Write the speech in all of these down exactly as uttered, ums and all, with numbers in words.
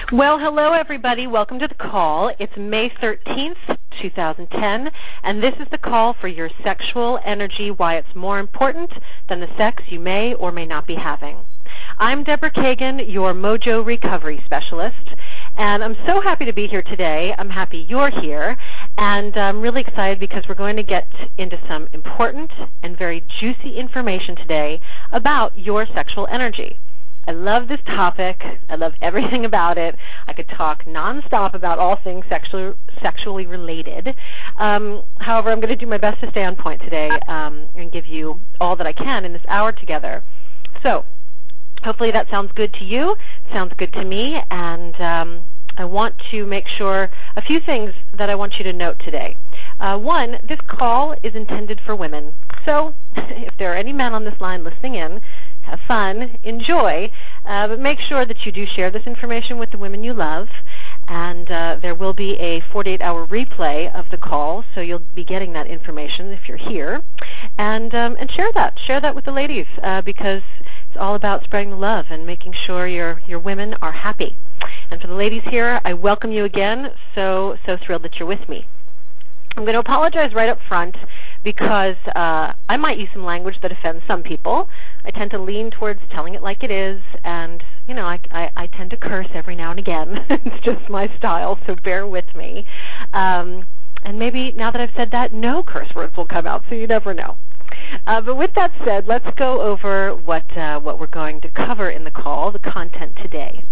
Well, hello, everybody. Welcome to the call. It's May thirteenth, two thousand ten, and this is the call for your sexual energy, why it's more important than the sex you may or may not be having. I'm Deborah Kagan, your Mojo Recovery Specialist, and I'm so happy to be here today. I'm happy you're here, and I'm really excited because we're going to get into some important and very juicy information today about your sexual energy. I love this topic. I love everything about it. I could talk nonstop about all things sexual, sexually related. Um, however, I'm going to do my best to stay on point today um, and give you all that I can in this hour together. So hopefully that sounds good to you. It sounds good to me. And um, I want to make sure a few things that I want you to note today. Uh, one, this call is intended for women. So if there are any men on this line listening in, have fun, enjoy, uh, but make sure that you do share this information with the women you love. And uh, there will be a forty-eight hour replay of the call, so you'll be getting that information if you're here. And um, and share that. Share that with the ladies uh, because it's all about spreading the love and making sure your, your women are happy. And for the ladies here, I welcome you again. So, so thrilled that you're with me. I'm going to apologize right up front because uh, I might use some language that offends some people. I tend to lean towards telling it like it is, and, you know, I, I, I tend to curse every now and again. It's just my style, so bear with me. Um, and maybe now that I've said that, no curse words will come out, so you never know. Uh, but with that said, let's go over what, uh, what we're going to cover in the call, the content today.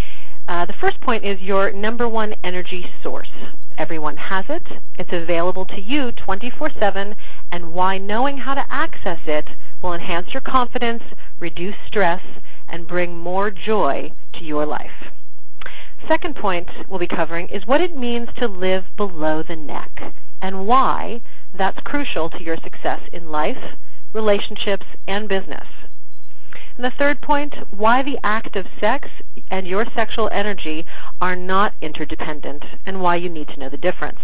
Uh, the first point is your number one energy source. Everyone has it. It's available to you twenty-four seven, and why knowing how to access it will enhance your confidence, reduce stress, and bring more joy to your life. Second point we'll be covering is what it means to live below the neck and why that's crucial to your success in life, relationships, and business. And the third point, why the act of sex and your sexual energy are not interdependent and why you need to know the difference.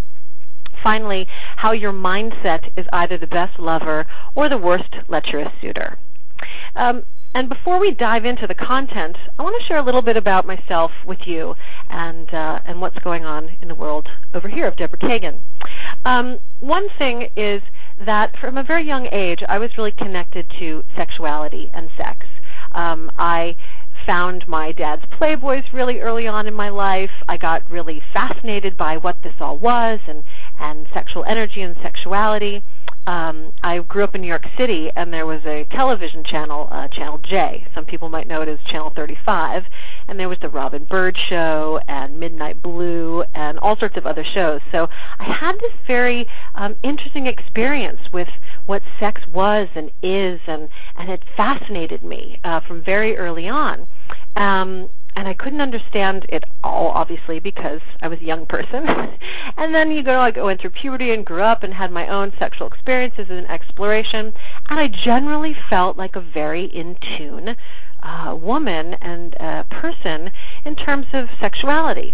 Finally, how your mindset is either the best lover or the worst lecherous suitor. Um, and before we dive into the content, I want to share a little bit about myself with you and, uh, and what's going on in the world over here of Deborah Kagan. Um, one thing is that from a very young age, I was really connected to sexuality and sex. Um, I found my dad's Playboys really early on in my life. I got really fascinated by what this all was and, and sexual energy and sexuality. Um, I grew up in New York City, and there was a television channel, uh, Channel J. Some people might know it as Channel thirty-five. And there was the Robin Bird Show and Midnight Blue and all sorts of other shows. So I had this very um, interesting experience with what sex was and is, and, and it fascinated me uh, from very early on. Um, And I couldn't understand it all, obviously, because I was a young person. And then you go, I went through puberty and grew up and had my own sexual experiences and exploration. And I generally felt like a very in tune uh, woman and uh, person in terms of sexuality.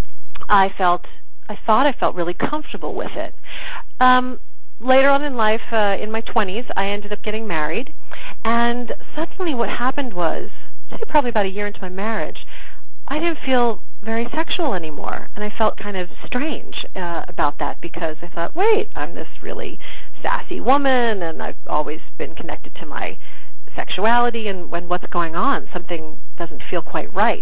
I felt, I thought I felt really comfortable with it. Um, later on in life, uh, in my twenties, I ended up getting married. And suddenly what happened was, say probably about a year into my marriage, I didn't feel very sexual anymore. And I felt kind of strange uh, about that because I thought, wait, I'm this really sassy woman and I've always been connected to my sexuality, and when what's going on? Something doesn't feel quite right.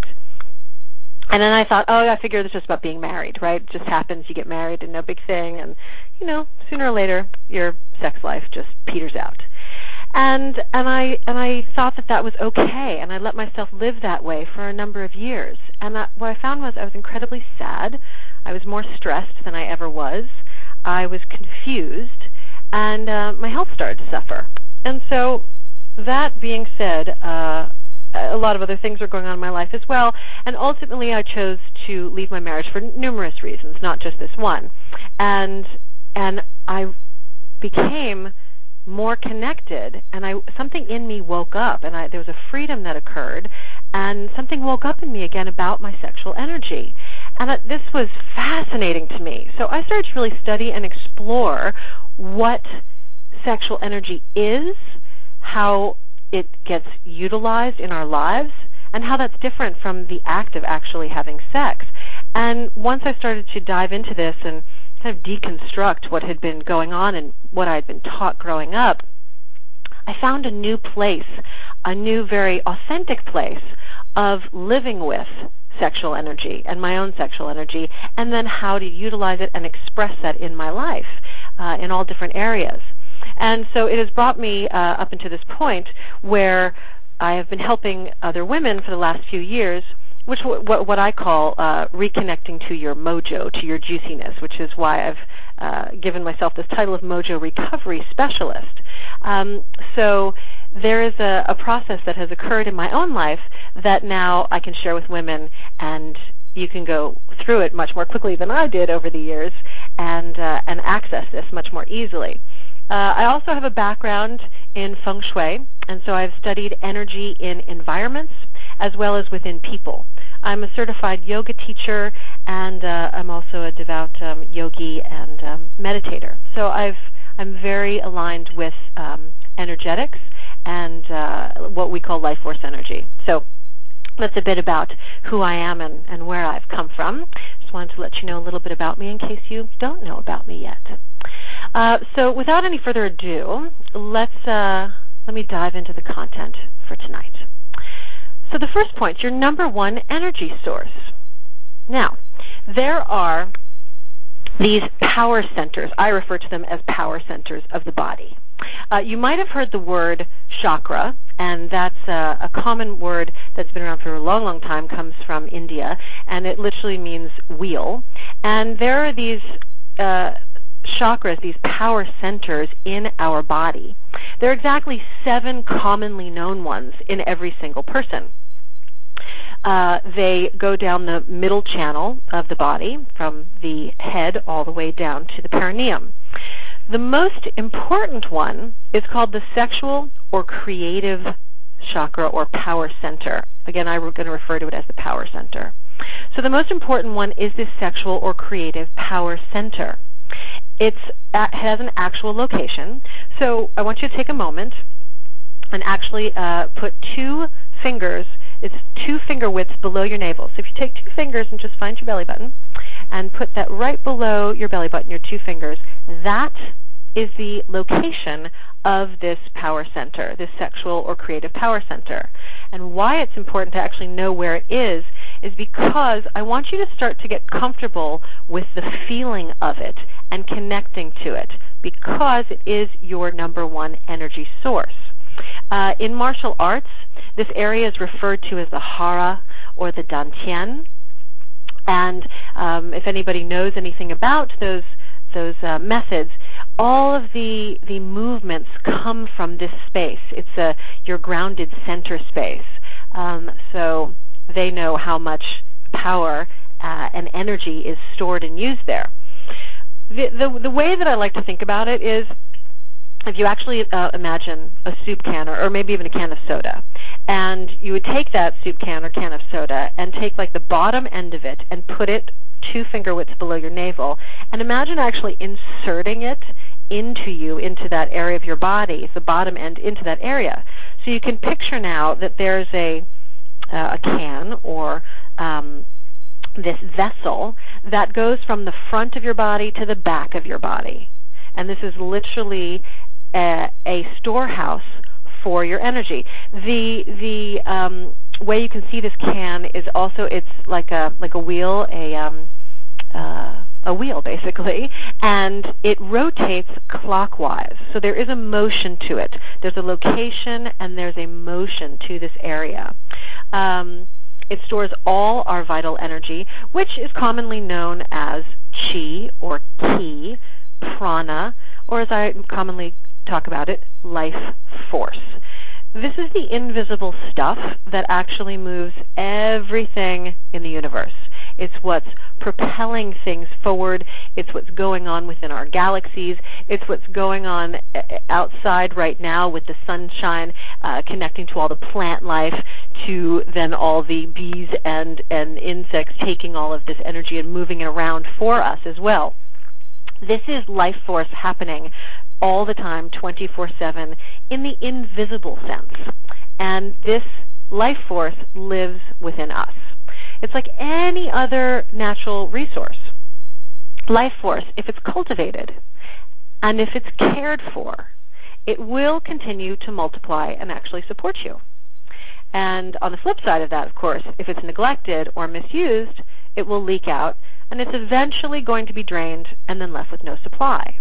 And then I thought, oh, I figure it's just about being married, right? It just happens, you get married and no big thing. And, you know, sooner or later, your sex life just peters out. And and I and I thought that that was okay, and I let myself live that way for a number of years. And that, what I found was I was incredibly sad. I was more stressed than I ever was. I was confused, and uh, my health started to suffer. And so, that being said, uh, a lot of other things are going on in my life as well. And ultimately, I chose to leave my marriage for numerous reasons, not just this one. And and I became more connected, and I something in me woke up, and I, there was a freedom that occurred, and something woke up in me again about my sexual energy. And that, this was fascinating to me. So I started to really study and explore what sexual energy is, how it gets utilized in our lives, and how that's different from the act of actually having sex. And once I started to dive into this and kind of deconstruct what had been going on and what I had been taught growing up, I found a new place, a new, very authentic place of living with sexual energy and my own sexual energy, and then how to utilize it and express that in my life uh, in all different areas. And so it has brought me uh, up into this point where I have been helping other women for the last few years, which what, what I call uh, reconnecting to your mojo, to your juiciness, which is why I've uh, given myself this title of Mojo Recovery Specialist. Um, so there is a, a process that has occurred in my own life that now I can share with women, and you can go through it much more quickly than I did over the years and, uh, and access this much more easily. Uh, I also have a background in feng shui, and so I've studied energy in environments as well as within people. I'm a certified yoga teacher, and uh, I'm also a devout um, yogi and um, meditator. So I've, I'm very aligned with um, energetics and uh, what we call life force energy. So that's a bit about who I am and, and where I've come from. Just wanted to let you know a little bit about me in case you don't know about me yet. Uh, so without any further ado, let's uh, let me dive into the content for tonight. So the first point, your number one energy source. Now, there are these power centers. I refer to them as power centers of the body. Uh, you might have heard the word chakra, and that's a, a common word that's been around for a long, long time, comes from India, and it literally means wheel. And there are these uh, chakras, these power centers in our body. There are exactly seven commonly known ones in every single person. Uh, they go down the middle channel of the body, from the head all the way down to the perineum. The most important one is called the sexual or creative chakra or power center. Again, I'm going to refer to it as the power center. So the most important one is this sexual or creative power center. It's, it has an actual location. So I want you to take a moment and actually uh, put two fingers, it's two finger widths below your navel. So if you take two fingers and just find your belly button and put that right below your belly button, your two fingers, that is the location of this power center, this sexual or creative power center. And why it's important to actually know where it is is because I want you to start to get comfortable with the feeling of it and connecting to it, because it is your number one energy source. Uh, in martial arts, this area is referred to as the hara or the dantian. And um, if anybody knows anything about those those uh, methods, all of the the movements come from this space. It's a your grounded center space. Um, so they know how much power uh, and energy is stored and used there. The, the the way that I like to think about it is, if you actually uh, imagine a soup can or, or maybe even a can of soda, and you would take that soup can or can of soda and take like the bottom end of it and put it two finger widths below your navel, and imagine actually inserting it into you, into that area of your body, the bottom end into that area. So you can picture now that there's a, uh, a can or um, this vessel that goes from the front of your body to the back of your body. And this is literally a, a storehouse for your energy. The the um, way you can see this can is also, it's like a like a wheel, a um, uh, a wheel basically, and it rotates clockwise. So there is a motion to it. There's a location and there's a motion to this area. Um, it stores all our vital energy, which is commonly known as chi or ki, prana, or as I commonly talk about it, life force. This is the invisible stuff that actually moves everything in the universe. It's what's propelling things forward. It's what's going on within our galaxies. It's what's going on outside right now with the sunshine, uh, connecting to all the plant life, to then all the bees and, and insects taking all of this energy and moving it around for us as well. This is life force happening all the time, twenty-four seven, in the invisible sense. And this life force lives within us. It's like any other natural resource. Life force, if it's cultivated and if it's cared for, it will continue to multiply and actually support you. And on the flip side of that, of course, if it's neglected or misused, it will leak out, and it's eventually going to be drained and then left with no supply.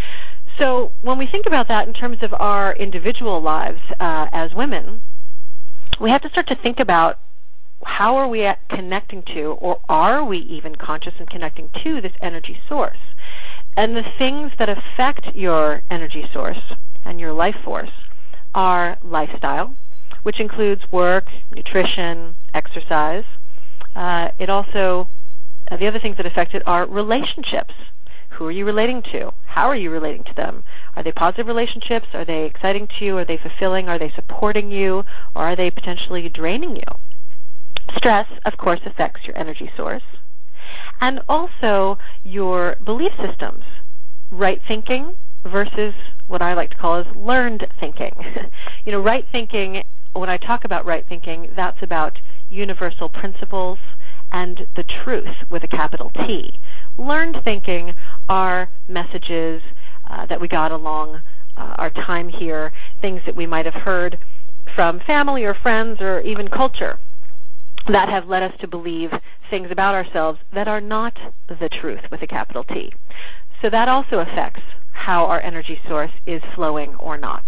So when we think about that in terms of our individual lives uh, as women, we have to start to think about how are we connecting to, or are we even conscious and connecting to this energy source? And the things that affect your energy source and your life force are lifestyle, which includes work, nutrition, exercise. Uh, it also, uh, the other things that affect it are relationships. Who are you relating to? How are you relating to them? Are they positive relationships? Are they exciting to you? Are they fulfilling? Are they supporting you? Or are they potentially draining you? Stress, of course, affects your energy source. And also your belief systems. Right thinking versus what I like to call as learned thinking. You know, right thinking, when I talk about right thinking, that's about universal principles and the truth with a capital T. Learned thinking are messages uh, that we got along uh, our time here, things that we might have heard from family or friends or even culture that have led us to believe things about ourselves that are not the truth with a capital T. So that also affects how our energy source is flowing or not.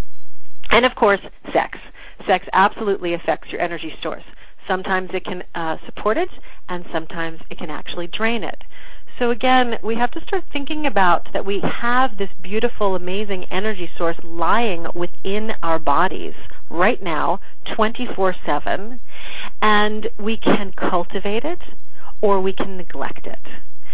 And of course, sex. Sex absolutely affects your energy source. Sometimes it can uh, support it, and sometimes it can actually drain it. So again, we have to start thinking about that we have this beautiful, amazing energy source lying within our bodies right now, twenty-four seven, and we can cultivate it or we can neglect it.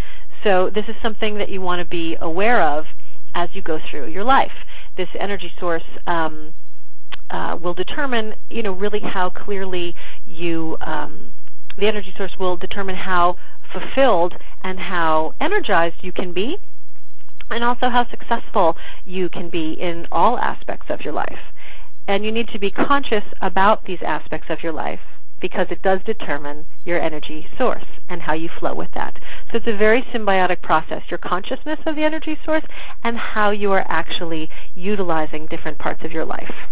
So this is something that you want to be aware of as you go through your life. This energy source um, uh, will determine, you know, really how clearly you, um, the energy source will determine how fulfilled and how energized you can be, and also how successful you can be in all aspects of your life. And you need to be conscious about these aspects of your life because it does determine your energy source and how you flow with that. So it's a very symbiotic process, your consciousness of the energy source and how you are actually utilizing different parts of your life.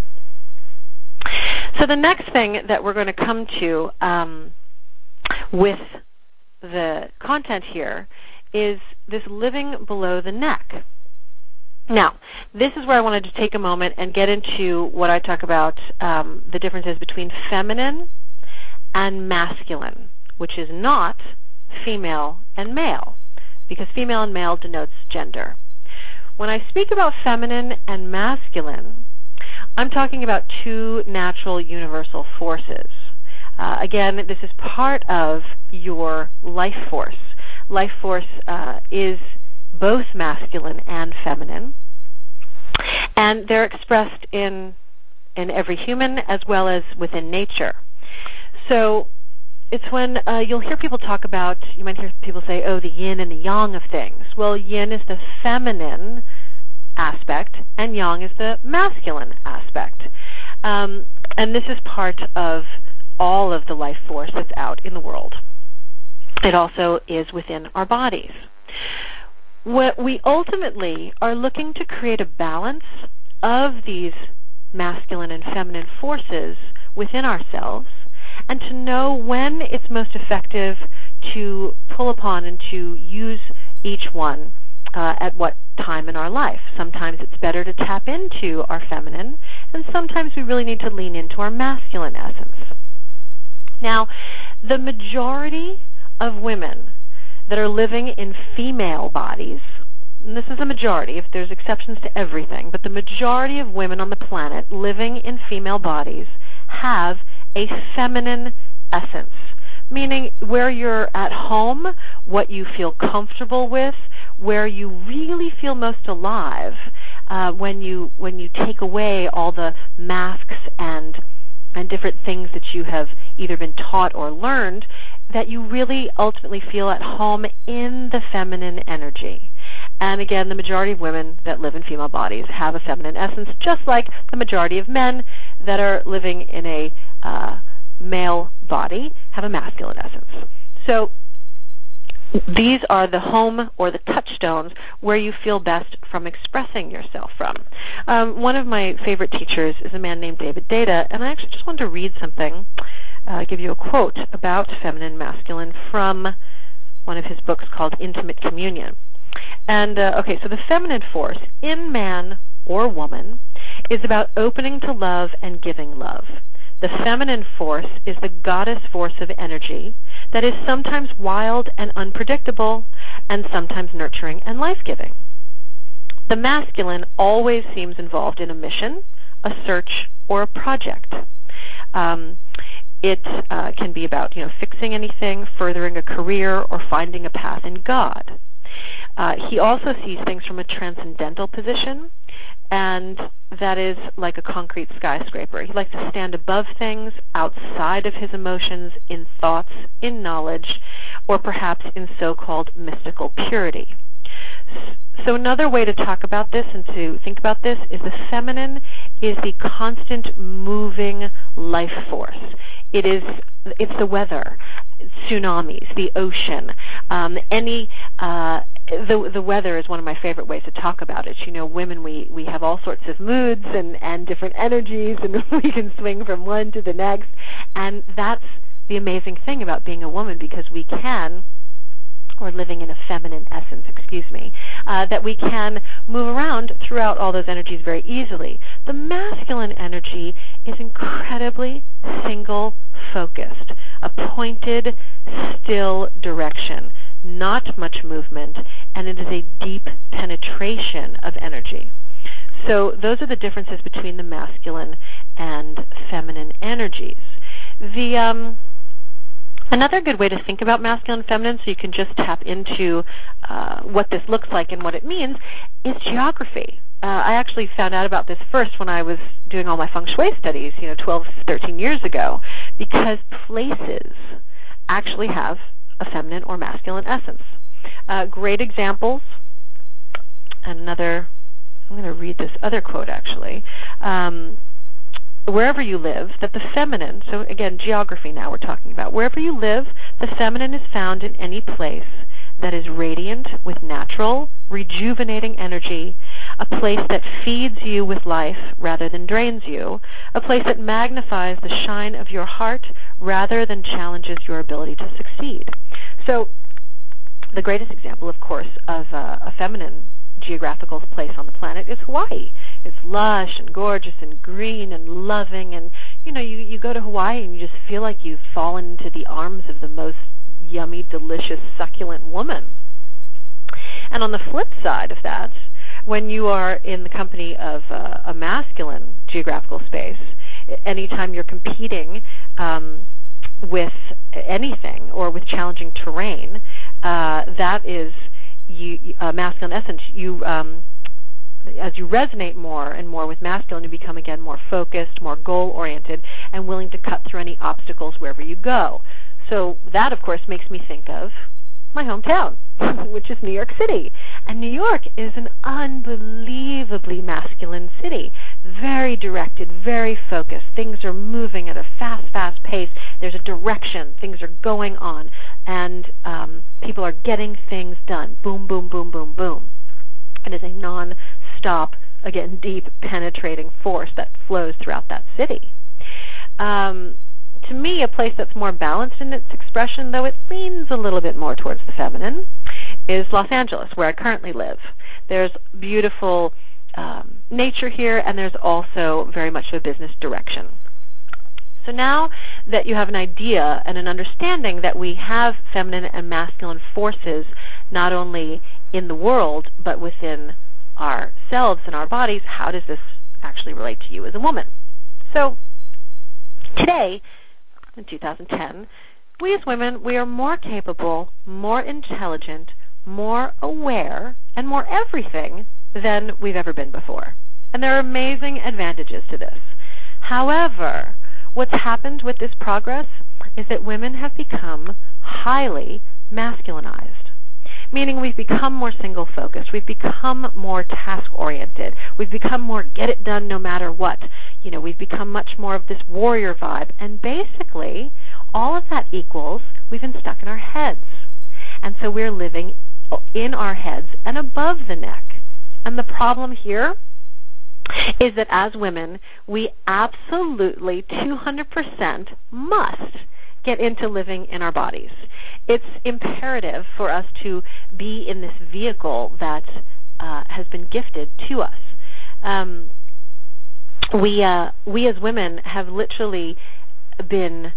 So the next thing that we're going to come to um, with the content here is this living below the neck. Now, this is where I wanted to take a moment and get into what I talk about, um, the differences between feminine and masculine, which is not female and male, because female and male denotes gender. When I speak about feminine and masculine, I'm talking about two natural universal forces. Uh, again, this is part of your life force. Life force uh, is both masculine and feminine, and they're expressed in in every human as well as within nature. So it's when uh, you'll hear people talk about, you might hear people say, oh, the yin and the yang of things. Well, yin is the feminine aspect, and yang is the masculine aspect. Um, and this is part of all of the life force that's out in the world. It also is within our bodies. What we ultimately are looking to create a balance of these masculine and feminine forces within ourselves, and to know when it's most effective to pull upon and to use each one uh, at what time in our life. Sometimes it's better to tap into our feminine, and sometimes we really need to lean into our masculine essence. Now, the majority of women that are living in female bodies, and this is a majority, if there's exceptions to everything, but the majority of women on the planet living in female bodies have a feminine essence, meaning where you're at home, what you feel comfortable with, where you really feel most alive, uh, when you when you take away all the masks and and different things that you have either been taught or learned, that you really ultimately feel at home in the feminine energy. And again, the majority of women that live in female bodies have a feminine essence, just like the majority of men that are living in a uh, male body have a masculine essence. So these are the home or the touchstones where you feel best from expressing yourself from. Um, one of my favorite teachers is a man named David Deida, and I actually just wanted to read something, uh, give you a quote about feminine and masculine from one of his books called Intimate Communion. And, uh, okay, so the feminine force in man or woman is about opening to love and giving love. The feminine force is the goddess force of energy that is sometimes wild and unpredictable and sometimes nurturing and life-giving. The masculine always seems involved in a mission, a search, or a project. Um, it uh, can be about, you know, fixing anything, furthering a career, or finding a path in God. Uh, he also sees things from a transcendental position, and that is like a concrete skyscraper. He likes to stand above things, outside of his emotions, in thoughts, in knowledge, or perhaps in so-called mystical purity. So another way to talk about this and to think about this is the feminine is the constant moving life force. It is, it's the weather, tsunamis, the ocean, um, any, uh, the the weather is one of my favorite ways to talk about it. You know, women, we, we have all sorts of moods and, and different energies, and we can swing from one to the next. And that's the amazing thing about being a woman, because we can, or living in a feminine essence, excuse me, uh, that we can move around throughout all those energies very easily. The masculine energy is incredibly single-focused, a pointed, still direction, not much movement, and it is a deep penetration of energy. So those are the differences between the masculine and feminine energies. The um, Another good way to think about masculine and feminine, so you can just tap into uh, what this looks like and what it means, is geography. Uh, I actually found out about this first when I was doing all my feng shui studies, you know, twelve, thirteen years ago, because places actually have a feminine or masculine essence. Uh, great examples, and another, I'm going to read this other quote actually. Um, Wherever you live, that the feminine, so again, geography now we're talking about, wherever you live, the feminine is found in any place that is radiant with natural, rejuvenating energy, a place that feeds you with life rather than drains you, a place that magnifies the shine of your heart rather than challenges your ability to succeed. So the greatest example, of course, of uh, a feminine geographical place on the planet is Hawaii. It's lush and gorgeous and green and loving, and you know, you, you go to Hawaii and you just feel like you've fallen into the arms of the most yummy, delicious, succulent woman. And on the flip side of that, when you are in the company of uh, a masculine geographical space, anytime you're competing um, with anything or with challenging terrain, uh, that is you, uh, masculine essence. You, um, as you resonate more and more with masculine, you become again more focused, more goal-oriented, and willing to cut through any obstacles wherever you go. So that, of course, makes me think of my hometown, which is New York City. And New York is an unbelievably masculine city, very directed, very focused. Things are moving at a fast, fast pace. There's a direction. Things are going on. And um, people are getting things done. Boom, boom, boom, boom, boom. It is a non-stop, again, deep, penetrating force that flows throughout that city. Um, to me, a place that's more balanced in its expression, though it leans a little bit more towards the feminine, is Los Angeles, where I currently live. There's beautiful um, nature here, and there's also very much of a business direction. So now that you have an idea and an understanding that we have feminine and masculine forces not only in the world but within ourselves and our bodies, how does this actually relate to you as a woman? So today, in two thousand ten, we as women, we are more capable, more intelligent, more aware, and more everything than we've ever been before. And there are amazing advantages to this. However, what's happened with this progress is that women have become highly masculinized, meaning we've become more single-focused. We've become more task-oriented. We've become more get it done no matter what. You know, we've become much more of this warrior vibe. And basically, all of that equals we've been stuck in our heads. And so we're living in our heads and above the neck. And the problem here is that as women, we absolutely two hundred percent must get into living in our bodies. It's imperative for us to be in this vehicle that uh, has been gifted to us. Um, we, uh, we as women have literally been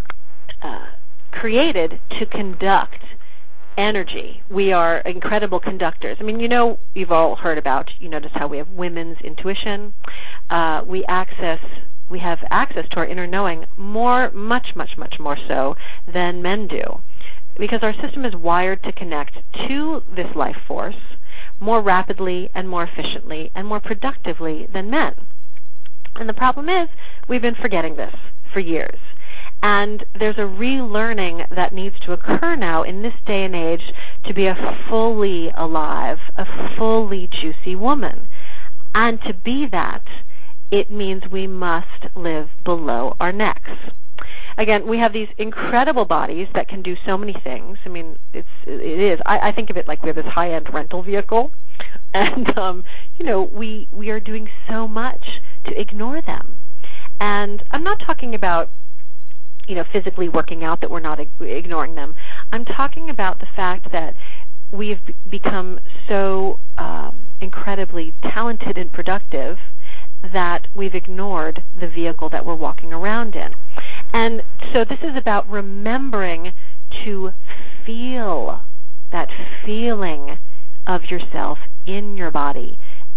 uh, created to conduct energy. We are incredible conductors. I mean, you know, you've all heard about, you notice how we have women's intuition. Uh, we access, we have access to our inner knowing more, much, much, much more so than men do, because our system is wired to connect to this life force more rapidly and more efficiently and more productively than men. And the problem is we've been forgetting this for years. And there's a relearning that needs to occur now in this day and age to be a fully alive, a fully juicy woman. And to be that, it means we must live below our necks. Again, we have these incredible bodies that can do so many things. I mean, it's, it is. I, I think of it like we have this high-end rental vehicle. And, um, you know, we, we are doing so much to ignore them. And I'm not talking about, you know, physically working out, that we're not ignoring them. I'm talking about the fact that we've become so um, incredibly talented and productive that we've ignored the vehicle that we're walking around in. And so this is about remembering to feel that feeling of yourself in your body,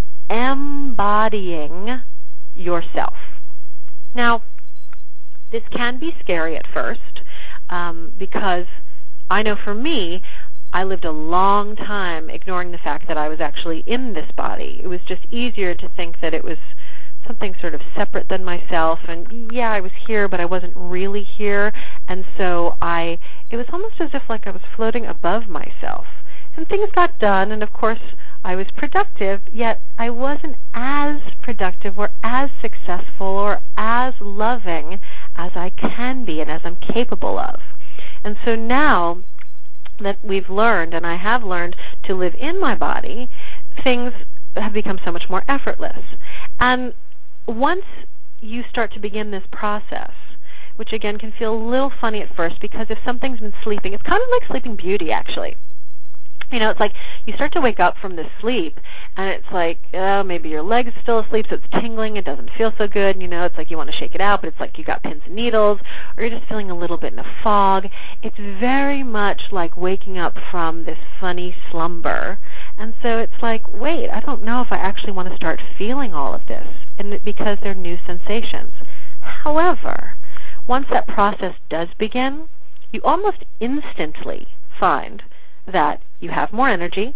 embodying yourself. Now, this can be scary at first um, because I know for me, I lived a long time ignoring the fact that I was actually in this body. It was just easier to think that it was something sort of separate than myself, and yeah, I was here, but I wasn't really here, and so I, it was almost as if like I was floating above myself. And things got done, and of course I was productive, yet I wasn't as productive or as successful or as loving as I can be and as I'm capable of. And so now that we've learned, and I have learned to live in my body, things have become so much more effortless. And once you start to begin this process, which again can feel a little funny at first, because if something's been sleeping, it's kind of like Sleeping Beauty, actually. You know, it's like you start to wake up from this sleep, and it's like, oh, maybe your leg's still asleep, so it's tingling. It doesn't feel so good. You know, it's like you want to shake it out, but it's like you got pins and needles, or you're just feeling a little bit in a fog. It's very much like waking up from this funny slumber. And so it's like, wait, I don't know if I actually want to start feeling all of this, and because they're new sensations. However, once that process does begin, you almost instantly find that you have more energy,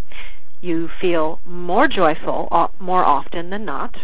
you feel more joyful more often than not,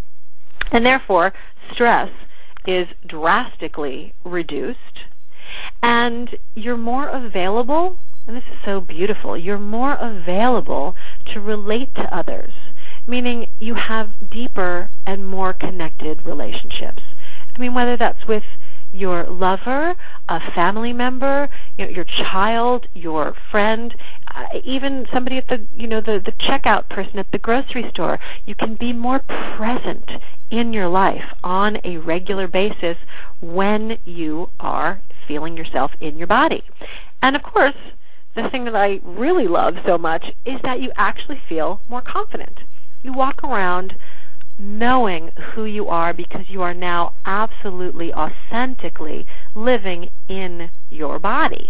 and therefore stress is drastically reduced, and you're more available, and this is so beautiful, you're more available to relate to others, meaning you have deeper and more connected relationships. I mean, whether that's with your lover, a family member, you know, your child, your friend, uh, even somebody at the, you know, the, the checkout person at the grocery store. You can be more present in your life on a regular basis when you are feeling yourself in your body. And of course, the thing that I really love so much is that you actually feel more confident. You walk around knowing who you are because you are now absolutely, authentically living in your body.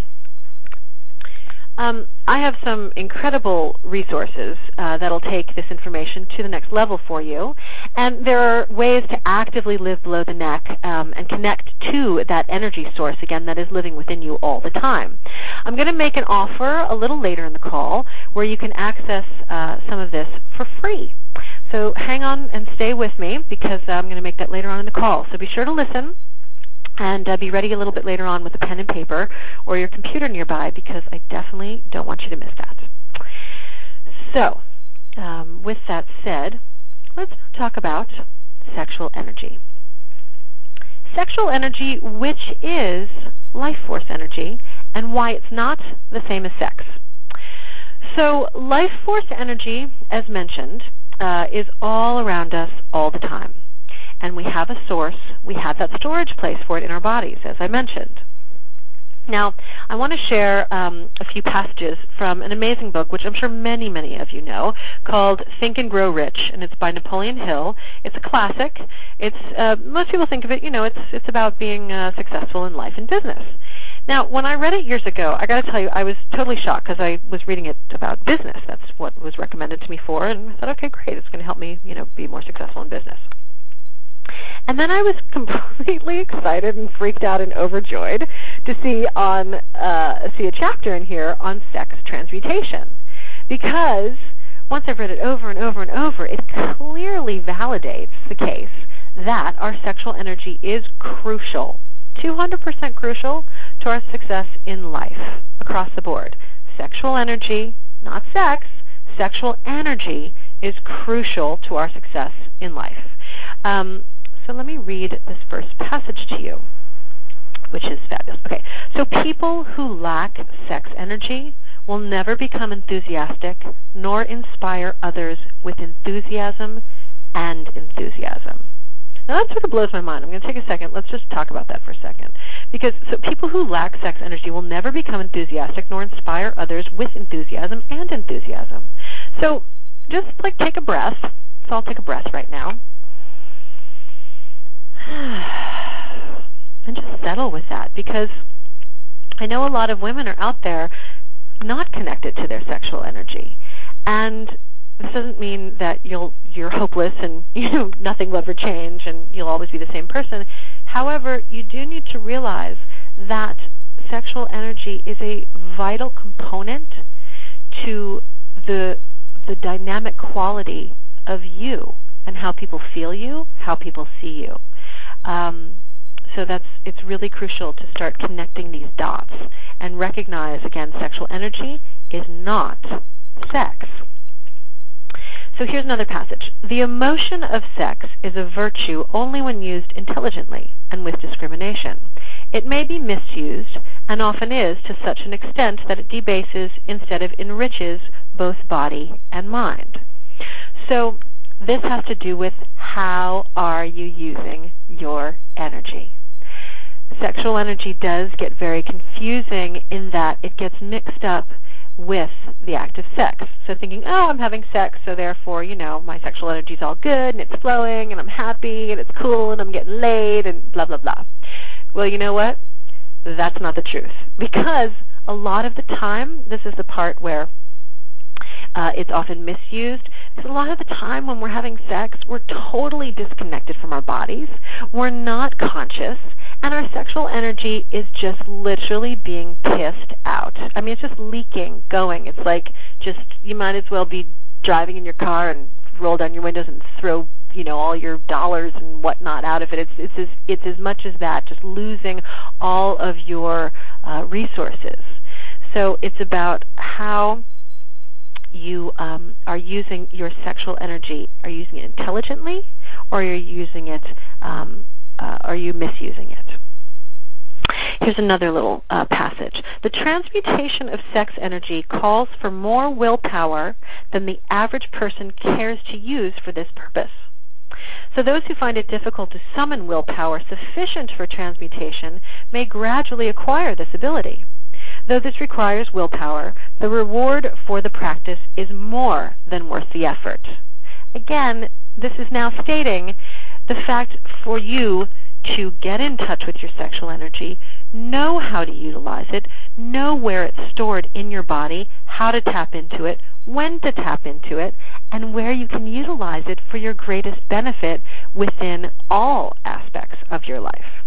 Um, I have some incredible resources uh, that'll take this information to the next level for you. And there are ways to actively live below the neck um, and connect to that energy source, again, that is living within you all the time. I'm going to make an offer a little later in the call where you can access uh, some of this for free. So hang on and stay with me because I'm going to make that later on in the call. So be sure to listen. And uh, be ready a little bit later on with a pen and paper or your computer nearby, because I definitely don't want you to miss that. So, um, with that said, let's now talk about sexual energy. Sexual energy, which is life force energy, and why it's not the same as sex. So life force energy, as mentioned, uh, is all around us all the time. And we have a source, we have that storage place for it in our bodies, as I mentioned. Now, I want to share um, a few passages from an amazing book, which I'm sure many, many of you know, called Think and Grow Rich, and it's by Napoleon Hill. It's a classic. It's uh, most people think of it, you know, it's it's about being uh, successful in life and business. Now, when I read it years ago, I got to tell you, I was totally shocked because I was reading it about business. That's what was recommended to me for, and I thought, okay, great, it's going to help me, you know, be more successful in business. And then I was completely excited and freaked out and overjoyed to see on uh, see a chapter in here on sex transmutation, because once I've read it over and over and over, it clearly validates the case that our sexual energy is crucial, two hundred percent crucial to our success in life across the board. Sexual energy, not sex, sexual energy is crucial to our success in life. Um, So let me read this first passage to you, which is fabulous. Okay, so people who lack sex energy will never become enthusiastic nor inspire others with enthusiasm and enthusiasm. Now that sort of blows my mind. I'm going to take a second. Let's just talk about that for a second. Because so people who lack sex energy will never become enthusiastic nor inspire others with enthusiasm and enthusiasm. So just like take a breath. So I'll take a breath right now. And just settle with that, because I know a lot of women are out there not connected to their sexual energy. And this doesn't mean that you'll, you're hopeless and you know, nothing will ever change and you'll always be the same person. However, you do need to realize that sexual energy is a vital component to the, the dynamic quality of you and how people feel you, how people see you. Um, so that's it's really crucial to start connecting these dots and recognize, again, sexual energy is not sex. So here's another passage. The emotion of sex is a virtue only when used intelligently and with discrimination. It may be misused, and often is, to such an extent that it debases instead of enriches both body and mind. So this has to do with how are you using your energy. Sexual energy does get very confusing in that it gets mixed up with the act of sex. So thinking, oh, I'm having sex, so therefore, you know, my sexual energy is all good and it's flowing and I'm happy and it's cool and I'm getting laid and blah, blah, blah. Well, you know what? That's not the truth. Because a lot of the time, this is the part where Uh, it's often misused. Because a lot of the time when we're having sex, we're totally disconnected from our bodies. We're not conscious. And our sexual energy is just literally being pissed out. I mean, it's just leaking, going. It's like just, you might as well be driving in your car and roll down your windows and throw, you know, all your dollars and whatnot out of it. It's, it's, as, it's as much as that, just losing all of your uh, resources. So it's about how you um, are using your sexual energy. Are you using it intelligently, or are you using it, um, uh, are you misusing it? Here's another little uh, passage. The transmutation of sex energy calls for more willpower than the average person cares to use for this purpose. So those who find it difficult to summon willpower sufficient for transmutation may gradually acquire this ability. Though this requires willpower, the reward for the practice is more than worth the effort. Again, this is now stating the fact for you to get in touch with your sexual energy, know how to utilize it, know where it's stored in your body, how to tap into it, when to tap into it, and where you can utilize it for your greatest benefit within all aspects of your life.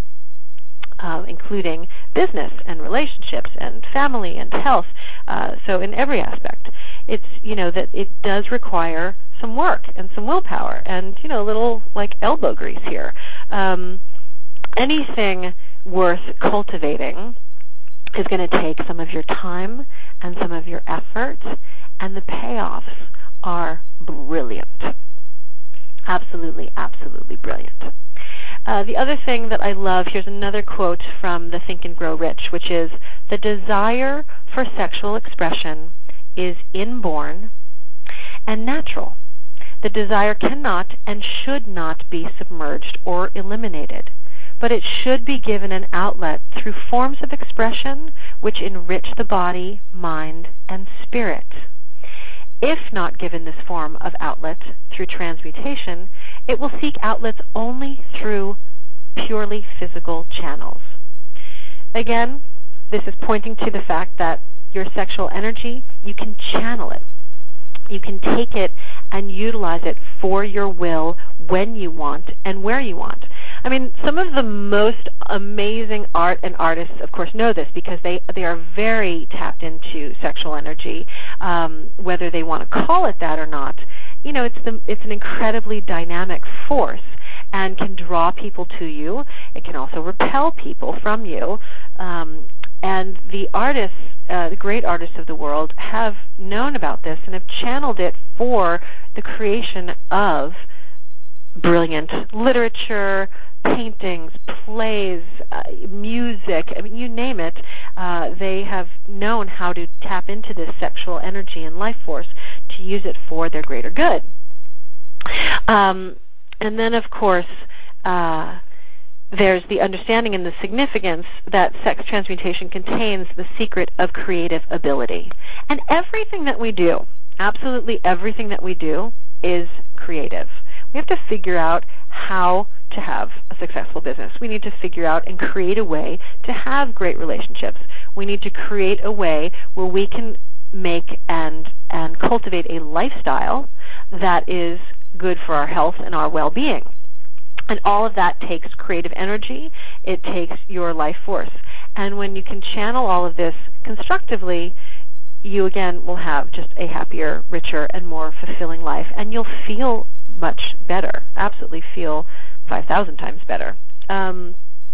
Uh, including business and relationships and family and health. Uh, so in every aspect, it's, you know, that it does require some work and some willpower and, you know, a little like elbow grease here. Um, anything worth cultivating is going to take some of your time and some of your effort, and the payoffs are brilliant. Absolutely, absolutely brilliant. Uh, the other thing that I love, here's another quote from the Think and Grow Rich, which is, the desire for sexual expression is inborn and natural. The desire cannot and should not be submerged or eliminated, but it should be given an outlet through forms of expression which enrich the body, mind, and spirit. If not given this form of outlet through transmutation, it will seek outlets only through purely physical channels. Again, this is pointing to the fact that your sexual energy, you can channel it. You can take it and utilize it for your will when you want and where you want. I mean, some of the most amazing art and artists, of course, know this because they, they are very tapped into sexual energy, um, whether they want to call it that or not. You know, it's, the, it's an incredibly dynamic force and can draw people to you. It can also repel people from you. Um, and the artists, uh, the great artists of the world, have known about this and have channeled it for the creation of brilliant literature, paintings, plays, uh, music, I mean, you name it. Uh, they have known how to tap into this sexual energy and life force to use it for their greater good. Um, and then, of course, uh, there's the understanding and the significance that sex transmutation contains the secret of creative ability. And everything that we do, absolutely everything that we do, is creative. We have to figure out how to have a successful business. We need to figure out and create a way to have great relationships. We need to create a way where we can make and, and cultivate a lifestyle that is good for our health and our well-being. And all of that takes creative energy. It takes your life force. And when you can channel all of this constructively, you again will have just a happier, richer, and more fulfilling life. And you'll feel much better, absolutely feel five thousand times better. Um,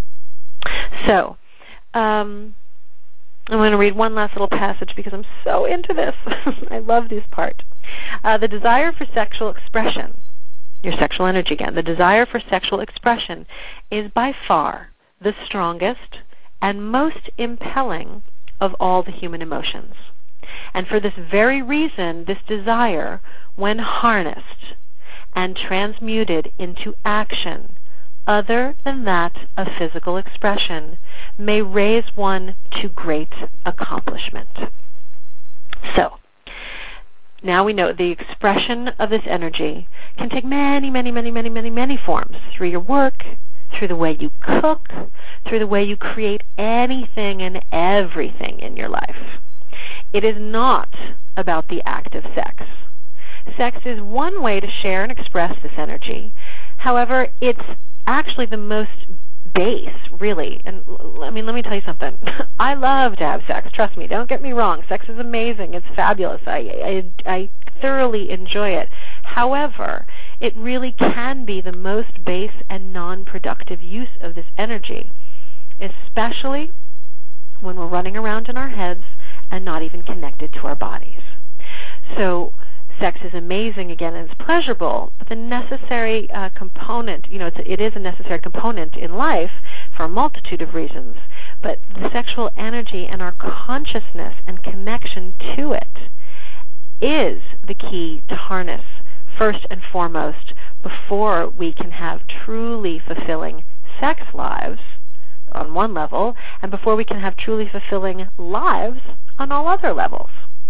so um, I'm going to read one last little passage because I'm so into this. I love this part. Uh, the desire for sexual expression, your sexual energy again, the desire for sexual expression is by far the strongest and most impelling of all the human emotions. And for this very reason, this desire, when harnessed and transmuted into action other than that of physical expression, may raise one to great accomplishment. So, now we know the expression of this energy can take many, many, many, many, many, many forms, through your work, through the way you cook, through the way you create anything and everything in your life. It is not about the act of sex. Sex is one way to share and express this energy. However, it's actually the most base, really. And I mean, let me tell you something. I love to have sex. Trust me. Don't get me wrong. Sex is amazing. It's fabulous. I, I, I thoroughly enjoy it. However, it really can be the most base and non-productive use of this energy, especially when we're running around in our heads and not even connected to our bodies. So sex is amazing, again, and it's pleasurable, but the necessary uh, component, you know, it's, it is a necessary component in life for a multitude of reasons, but the sexual energy and our consciousness and connection to it is the key to harness first and foremost before we can have truly fulfilling sex lives on one level, and before we can have truly fulfilling lives on all other levels.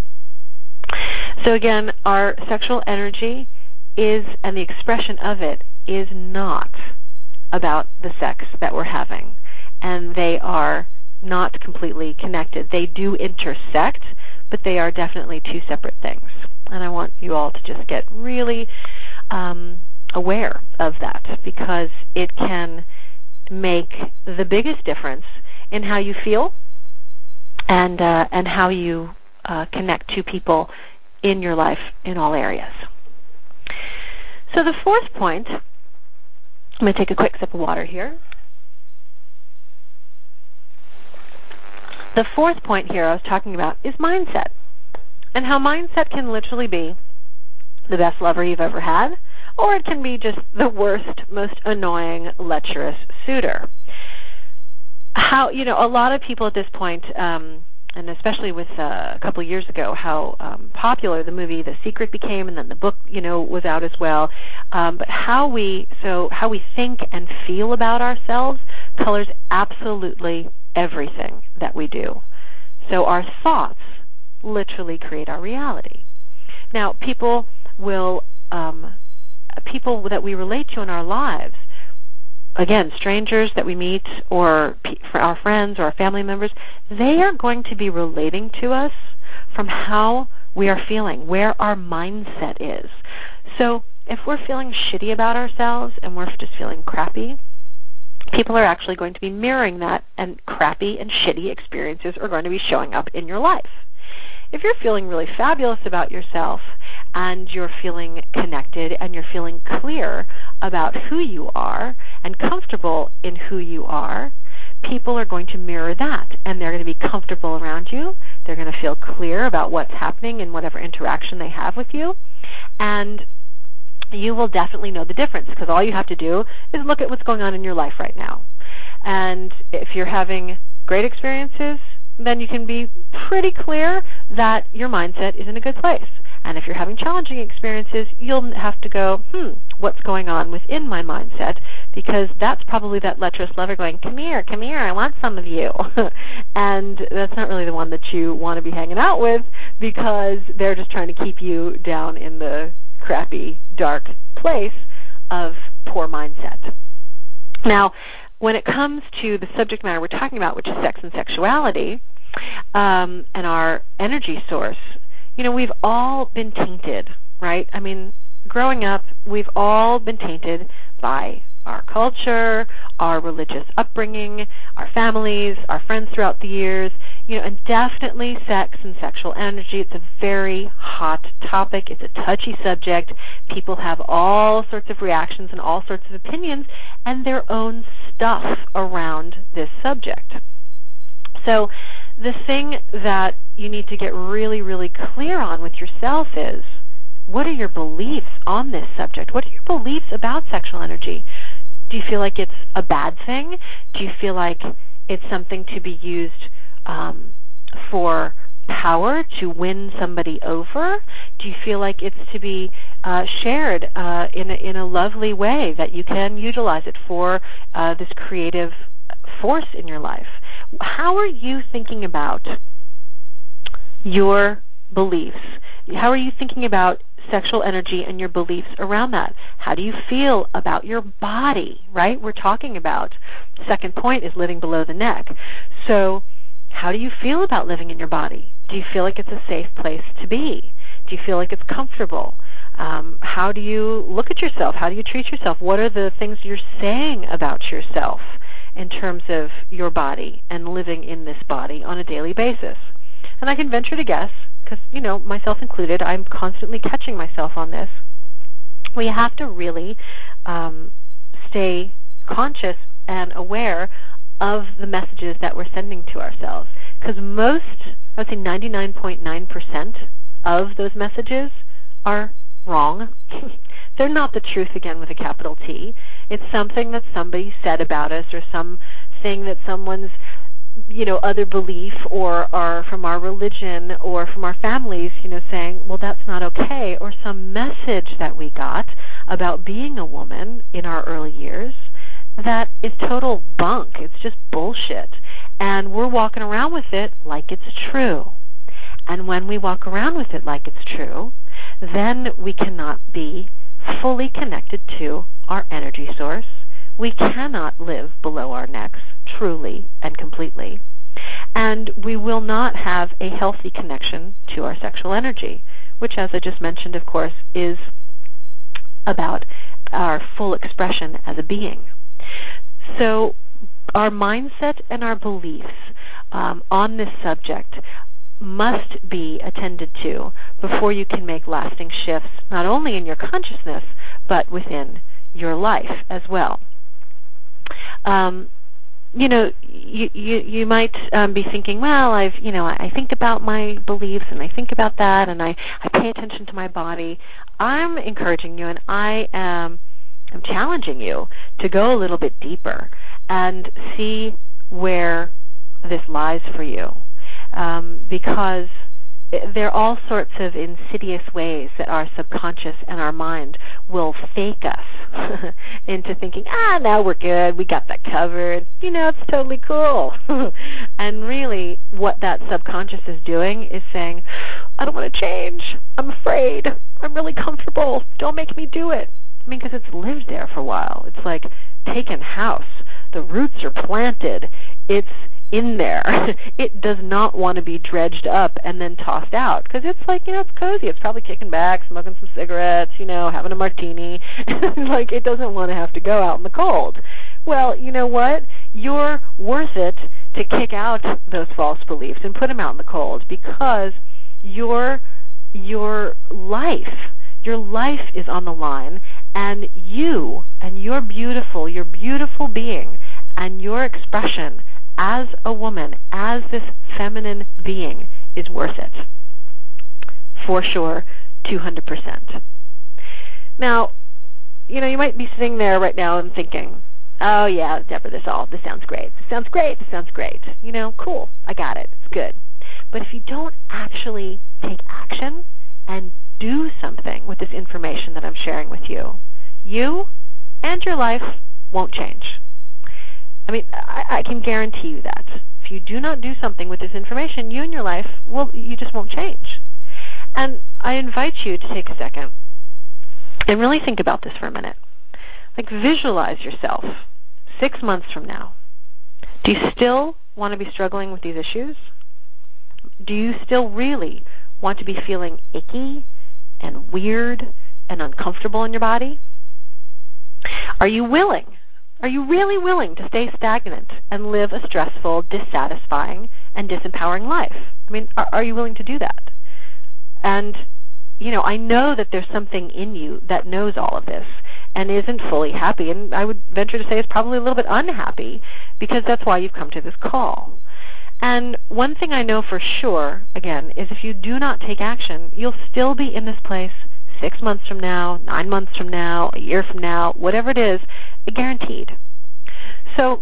So again, our sexual energy is, and the expression of it, is not about the sex that we're having. And they are not completely connected. They do intersect, but they are definitely two separate things. And I want you all to just get really um, aware of that, because it can make the biggest difference in how you feel and uh, and how you uh, connect to people in your life in all areas. So the fourth point, I'm going to take a quick sip of water here. The fourth point here I was talking about is mindset, and how mindset can literally be the best lover you've ever had, or it can be just the worst, most annoying, lecherous suitor. How, you know, a lot of people at this point, um, and especially with uh, a couple of years ago, how um, popular the movie The Secret became, and then the book, you know, was out as well. Um, but how we, so how we think and feel about ourselves colors absolutely everything that we do. So our thoughts literally create our reality. Now, people will, um, people that we relate to in our lives, again, strangers that we meet or our friends or our family members, they are going to be relating to us from how we are feeling, where our mindset is. So if we're feeling shitty about ourselves and we're just feeling crappy, people are actually going to be mirroring that, and crappy and shitty experiences are going to be showing up in your life. If you're feeling really fabulous about yourself and you're feeling connected and you're feeling clear about who you are and comfortable in who you are, people are going to mirror that, and they're going to be comfortable around you. They're going to feel clear about what's happening in whatever interaction they have with you, and you will definitely know the difference, because all you have to do is look at what's going on in your life right now. And if you're having great experiences, then you can be pretty clear that your mindset is in a good place. And if you're having challenging experiences, you'll have to go, hmm, what's going on within my mindset? Because that's probably that lecherous lover going, come here, come here, I want some of you. And that's not really the one that you want to be hanging out with, because they're just trying to keep you down in the crappy, dark place of poor mindset. Now, when it comes to the subject matter we're talking about, which is sex and sexuality, um, and our energy source, you know, we've all been tainted, right? I mean, growing up, we've all been tainted by our culture, our religious upbringing, our families, our friends throughout the years, you know, and definitely sex and sexual energy. It's a very hot topic. It's a touchy subject. People have all sorts of reactions and all sorts of opinions and their own stuff around this subject. So the thing that you need to get really, really clear on with yourself is, what are your beliefs on this subject? What are your beliefs about sexual energy? Do you feel like it's a bad thing? Do you feel like it's something to be used um, for power, to win somebody over? Do you feel like it's to be uh, shared uh, in, a, in a lovely way, that you can utilize it for uh, this creative force in your life? How are you thinking about your beliefs? How are you thinking about sexual energy and your beliefs around that? How do you feel about your body, right? We're talking about, second point is living below the neck. So how do you feel about living in your body? Do you feel like it's a safe place to be? Do you feel like it's comfortable? Um, how do you look at yourself? How do you treat yourself? What are the things you're saying about yourself in terms of your body and living in this body on a daily basis? And I can venture to guess, because, you know, myself included, I'm constantly catching myself on this. We have to really um, stay conscious and aware of the messages that we're sending to ourselves, because most, I would say ninety-nine point nine percent of those messages are wrong. They're not the truth, again, with a capital T. It's something that somebody said about us, or something that someone's, you know, other belief, or, or from our religion, or from our families, you know, saying, well, that's not okay, or some message that we got about being a woman in our early years that is total bunk. It's just bullshit. And we're walking around with it like it's true. And when we walk around with it like it's true, then we cannot be fully connected to our energy source. We cannot live below our necks truly and completely. And we will not have a healthy connection to our sexual energy, which, as I just mentioned, of course, is about our full expression as a being. So our mindset and our beliefs um, on this subject must be attended to before you can make lasting shifts, not only in your consciousness, but within your life as well. Um, you know, you, you, you might um, be thinking, well, I've, you know, I, I think about my beliefs and I think about that and I, I pay attention to my body. I'm encouraging you and I am I'm challenging you to go a little bit deeper and see where this lies for you, um, because there are all sorts of insidious ways that our subconscious and our mind will fake us into thinking, ah, now we're good, we got that covered, you know, it's totally cool. And really what that subconscious is doing is saying, I don't want to change, I'm afraid, I'm really comfortable, don't make me do it. I mean, because it's lived there for a while. It's like taken house. The roots are planted. It's in there. It does not want to be dredged up and then tossed out because it's like, you know, it's cozy. It's probably kicking back, smoking some cigarettes, you know, having a martini. Like it doesn't want to have to go out in the cold. Well, you know what? You're worth it to kick out those false beliefs and put them out in the cold because your your life Your life is on the line, and you and your beautiful, your beautiful being and your expression as a woman, as this feminine being is worth it. For sure, two hundred percent. Now, you know, you might be sitting there right now and thinking, oh yeah, Deborah, this all, this sounds great. This sounds great. This sounds great. You know, cool. I got it. It's good. But if you don't actually take action and do something with this information that I'm sharing with you, you and your life won't change. I mean, I, I can guarantee you that. If you do not do something with this information, you and your life, well, you just won't change. And I invite you to take a second and really think about this for a minute. Like visualize yourself six months from now. Do you still want to be struggling with these issues? Do you still really want to be feeling icky and weird and uncomfortable in your body? Are you willing? Are you really willing to stay stagnant and live a stressful, dissatisfying, and disempowering life? I mean, are, are you willing to do that? And, you know, I know that there's something in you that knows all of this and isn't fully happy, and I would venture to say is probably a little bit unhappy because that's why you've come to this call. And one thing I know for sure, again, is if you do not take action, you'll still be in this place six months from now, nine months from now, a year from now, whatever it is, guaranteed. So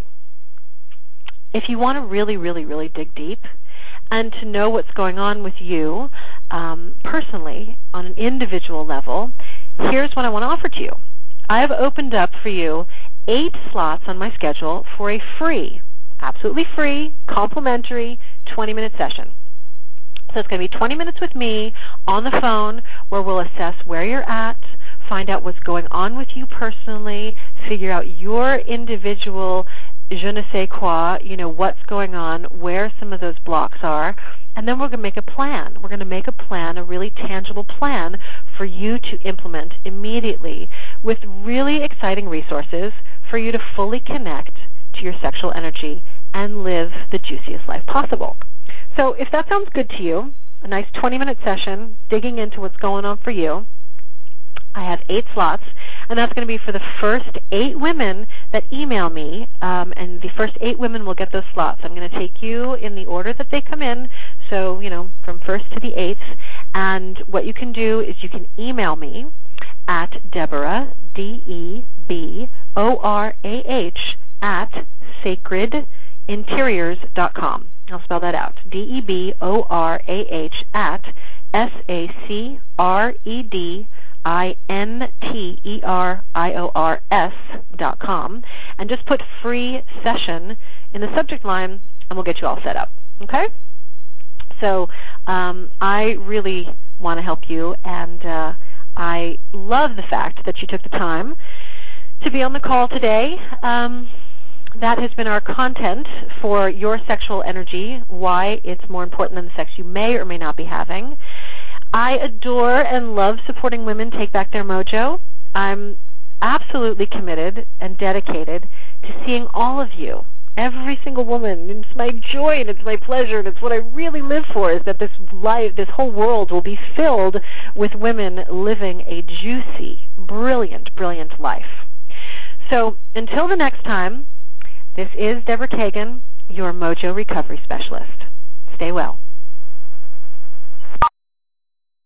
if you want to really, really, really dig deep and to know what's going on with you um, personally on an individual level, here's what I want to offer to you. I have opened up for you eight slots on my schedule for a free absolutely free, complimentary twenty-minute session. So it's going to be twenty minutes with me on the phone where we'll assess where you're at, find out what's going on with you personally, figure out your individual je ne sais quoi, you know, what's going on, where some of those blocks are, and then we're going to make a plan. We're going to make a plan, a really tangible plan for you to implement immediately with really exciting resources for you to fully connect to your sexual energy and live the juiciest life possible. So if that sounds good to you, a nice twenty-minute session digging into what's going on for you, I have eight slots, and that's going to be for the first eight women that email me, um, and the first eight women will get those slots. I'm going to take you in the order that they come in, so, you know, from first to the eighth, and what you can do is you can email me at Deborah, D E B O R A H, at sacred interiors dot com. I'll spell that out. D E B O R A H at S A C R E D I N T E R I O R S dot com. And just put free session in the subject line, and we'll get you all set up. Okay? So um, I really want to help you, and uh, I love the fact that you took the time to be on the call today. Um, that has been our content for your sexual energy, why it's more important than the sex you may or may not be having. I adore and love supporting women take back their mojo. I'm absolutely committed and dedicated to seeing all of you, every single woman. It's my joy and it's my pleasure and it's what I really live for, is that this life, this whole world will be filled with women living a juicy, brilliant, brilliant life. So until the next time, this is Deborah Kagan. your Mojo Recovery Specialist. Stay well.